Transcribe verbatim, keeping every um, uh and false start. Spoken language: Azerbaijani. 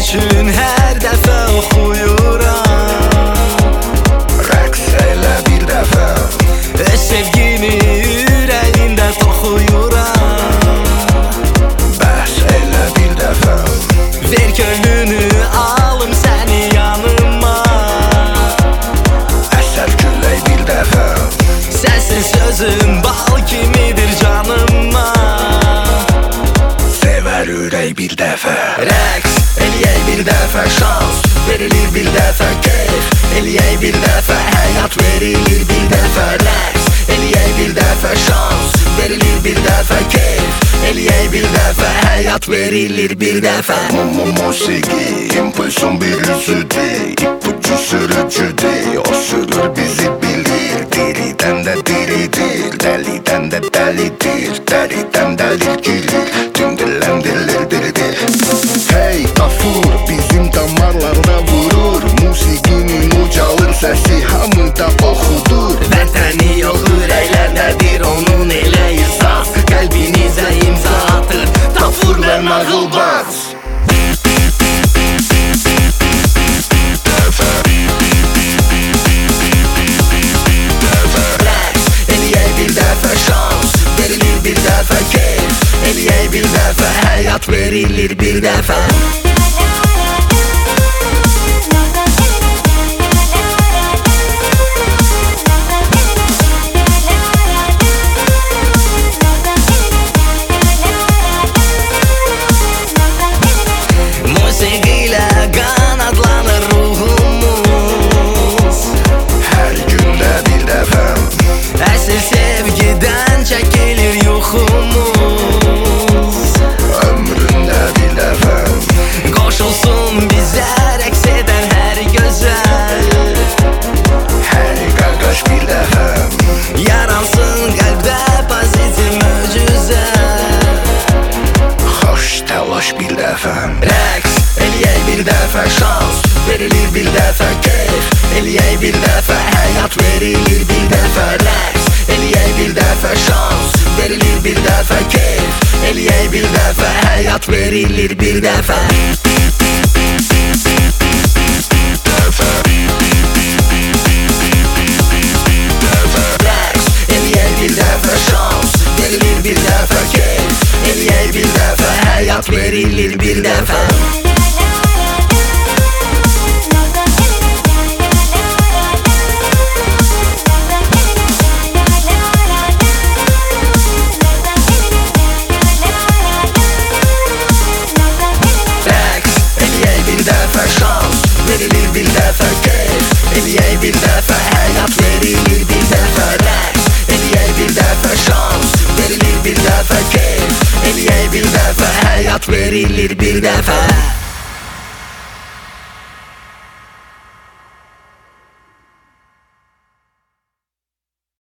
üçün hər dəfə oxuyuram. Rəqs elə bir dəfə, Öz sevgimi ürəyimdə toxuyuram. bəhs elə bir dəfə, Ver könlünü alım səni yanıma. əsər küllək bir dəfə, Səsin sözün bal kimidir canıma. sevər ürək bir dəfə. Rəqs eləyək bir dəfə, şans verilir bir dəfə, keyf eləyək bir dəfə, həyat verilir bir dəfə. Rəqs eləyək bir dəfə, şans verilir bir dəfə, keyf eləyək bir dəfə, həyat verilir bir dəfə. Musiki impulsun bir üzüdür, ipucu sürücüdür, o sürür bizi bilir. Diriden de diridir, deliden de delidir, deriden delikçilir, tüm dillendirir diridir. Hey Gafur, bizim damarlarda vurur, musikinin ucalır sesi hamıda oxudur. Vətəni yox ürəklərdədir onun elə izas, qəlbinizə imza atır Tafur və Nağılbaz. Rəqs eləyək bir dəfə, şans verilir bir dəfə, keyf eləyək bir dəfə, həyat verilir bir dəfə. Musiqi ilə qanadlanır ruhumuz, Hər gündə bir dəfə, əsl sevgidən çəkilir yuxumuz. ömründə bir dəfə, Qoşulsun bizə rəqs edən hər gözəl, hər qaqaş bir dəfə, yaransın qəlbdə pozitiv möcüzə. xoş təlaş bir dəfə, Rəqs eləyək bir dəfə, şans verilir bir dəfə, keyf eləyək bir dəfə, həyat verilir bir dəfə. Rəqs eləyək bir dəfə, şans verilir bir dəfə, keyf eləyək bir dəfə, həyat verilir bir dəfə. Rəqs eləyək bir dəfə, şans verilir bir dəfə, keyf eləyək bir dəfə, həyat verilir bir dəfə. Rəqs eləyək bir dəfə, şans verilir bir dəfə, keyf eləyək bir dəfə, həyat verilir bir dəfə. Rəqs eləyək bir dəfə, şans verilir bir dəfə, keyf eləyək bir dəfə, həyat verilir bir dəfə.